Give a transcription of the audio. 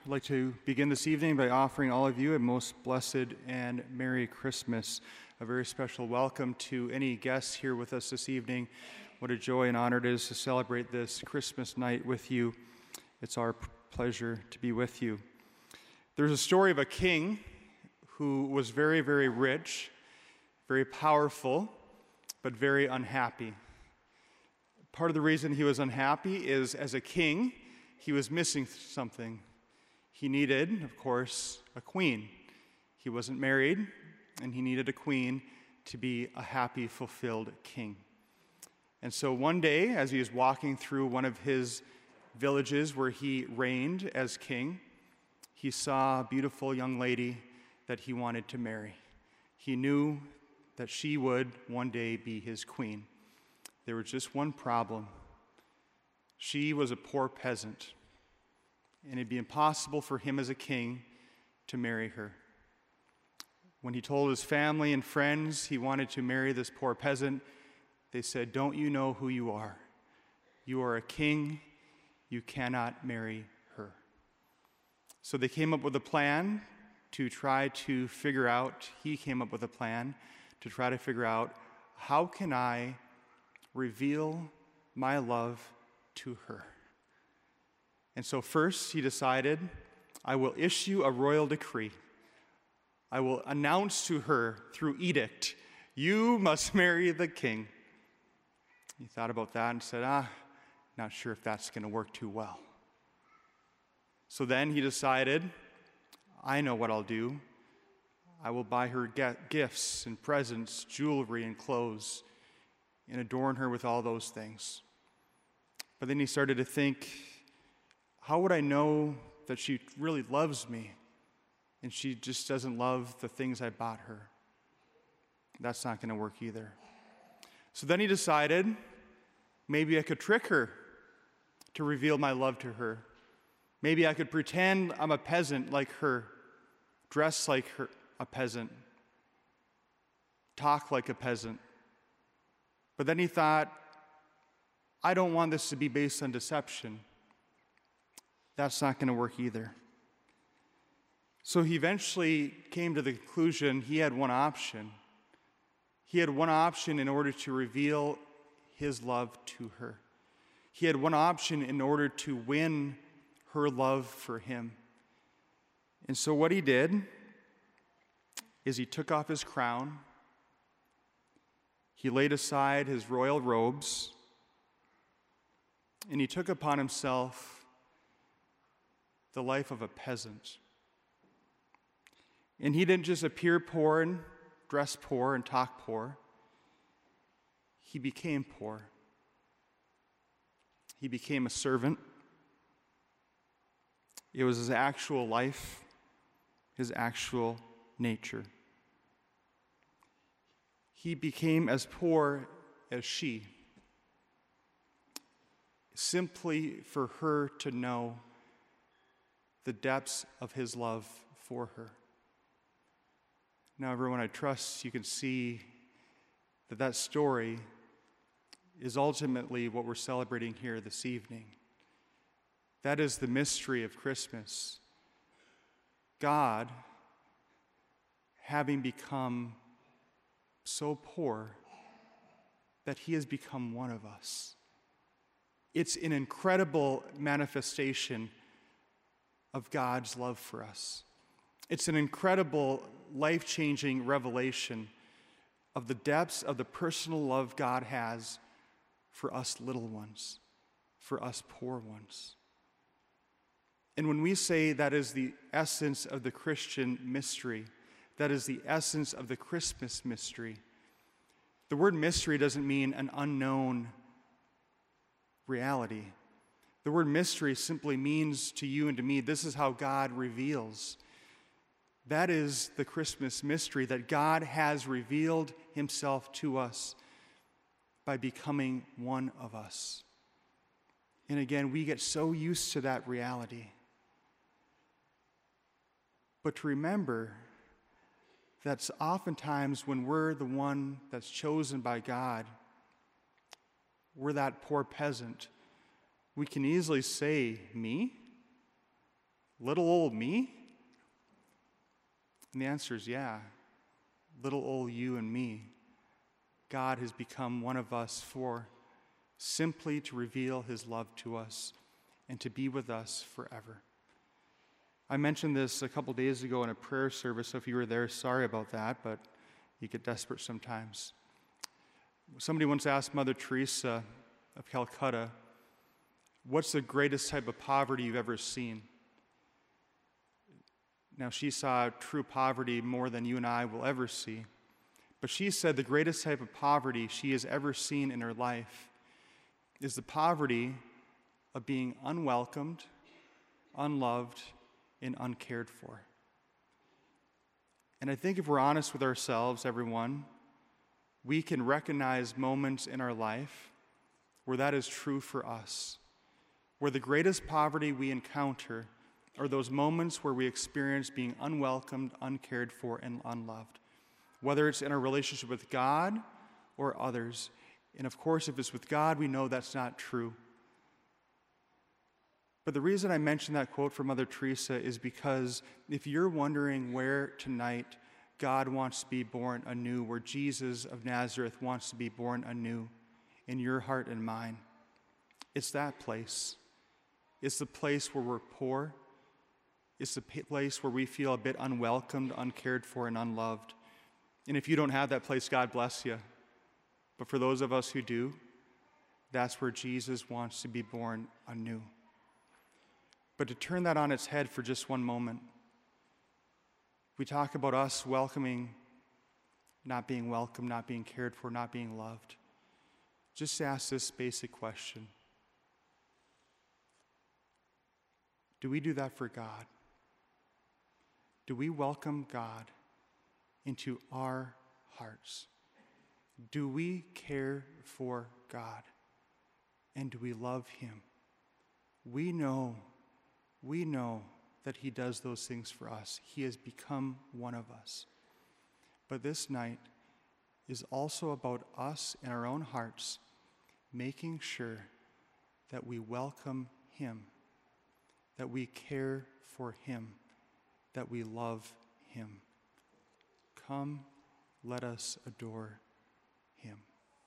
I'd like to begin this evening by offering all of you a most blessed and Merry Christmas. A very special welcome to any guests here with us this evening. What a joy and honor it is to celebrate this Christmas night with you. It's our pleasure to be with you. There's a story of a king who was very, very rich, very powerful, but very unhappy. Part of the reason he was unhappy is, as a king, he was missing something. He needed, of course, a queen. He wasn't married, and he needed a queen to be a happy, fulfilled king. And so one day, as he was walking through one of his villages where he reigned as king, he saw a beautiful young lady that he wanted to marry. He knew that she would one day be his queen. There was just one problem. She was a poor peasant, and it'd be impossible for him as a king to marry her. When he told his family and friends he wanted to marry this poor peasant, they said, "Don't you know who you are? You are a king. You cannot marry her." So they came up with a plan to try to figure out, he came up with a plan to try to figure out, how can I reveal my love to her? And so first he decided, I will issue a royal decree. I will announce to her through edict, you must marry the king. He thought about that and said, not sure if that's going to work too well. So then he decided, I know what I'll do. I will buy her gifts and presents, jewelry and clothes, and adorn her with all those things. But then he started to think, how would I know that she really loves me and she just doesn't love the things I bought her? That's not going to work either. So then he decided, maybe I could trick her to reveal my love to her. Maybe I could pretend I'm a peasant like her, dress like her, a peasant, talk like a peasant. But then he thought, I don't want this to be based on deception. That's not going to work either. So he eventually came to the conclusion he had one option. He had one option in order to reveal his love to her. He had one option in order to win her love for him. And so what he did is he took off his crown, he laid aside his royal robes, and he took upon himself the life of a peasant. And he didn't just appear poor and dress poor and talk poor. He became poor. He became a servant. It was his actual life, his actual nature. He became as poor as she, simply for her to know the depths of his love for her. Now, everyone, I trust you can see that that story is ultimately what we're celebrating here this evening. That is the mystery of Christmas. God, having become so poor that he has become one of us. It's an incredible manifestation of God's love for us. It's an incredible, life-changing revelation of the depths of the personal love God has for us little ones, for us poor ones. And when we say that is the essence of the Christian mystery, that is the essence of the Christmas mystery, the word mystery doesn't mean an unknown reality. The word mystery simply means to you and to me, this is how God reveals. That is the Christmas mystery, that God has revealed himself to us by becoming one of us. And again, we get so used to that reality. But to remember that's oftentimes when we're the one that's chosen by God, we're that poor peasant. We can easily say, me? Little old me? And the answer is yeah. Little old you and me. God has become one of us simply to reveal his love to us and to be with us forever. I mentioned this a couple days ago in a prayer service, so if you were there, sorry about that, but you get desperate sometimes. Somebody once asked Mother Teresa of Calcutta, what's the greatest type of poverty you've ever seen? Now, she saw true poverty more than you and I will ever see. But she said the greatest type of poverty she has ever seen in her life is the poverty of being unwelcomed, unloved, and uncared for. And I think if we're honest with ourselves, everyone, we can recognize moments in our life where that is true for us, where the greatest poverty we encounter are those moments where we experience being unwelcomed, uncared for, and unloved, whether it's in our relationship with God or others. And of course, if it's with God, we know that's not true. But the reason I mentioned that quote from Mother Teresa is because if you're wondering where tonight God wants to be born anew, where Jesus of Nazareth wants to be born anew in your heart and mine, it's that place. It's the place where we're poor. It's the place where we feel a bit unwelcomed, uncared for, and unloved. And if you don't have that place, God bless you. But for those of us who do, that's where Jesus wants to be born anew. But to turn that on its head for just one moment, we talk about us welcoming, not being welcomed, not being cared for, not being loved. Just ask this basic question. Do we do that for God? Do we welcome God into our hearts? Do we care for God? And do we love him? We know that he does those things for us. He has become one of us. But this night is also about us in our own hearts making sure that we welcome him, that we care for him, that we love him. Come, let us adore him.